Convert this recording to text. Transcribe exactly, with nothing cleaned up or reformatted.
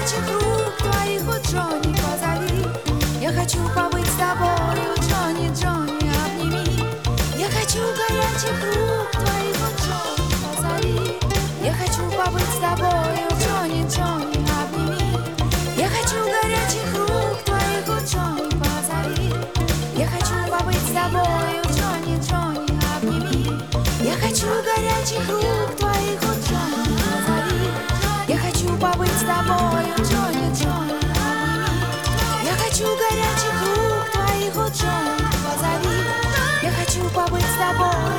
горячих рук твоих, о Джонни, позови. Я хочу побыть с тобою, Джонни, Джонни, обними. Я хочу горячих рук твоих, о Джонни, позови. Я хочу побыть с тобою, Джонни, Джонни, обними. Я хочу горячих рук твоих, о Джонни, позови. Я хочу побыть с тобою, Джонни, Джонни, обними. Я хочу горячих рук твоих, о Джонни, позови. Я хочу побыть с тобою, Джонни, Джонни, обними. Я хочу горячих рук твоих, о Джонни, позови. Я хочу побыть с тобой.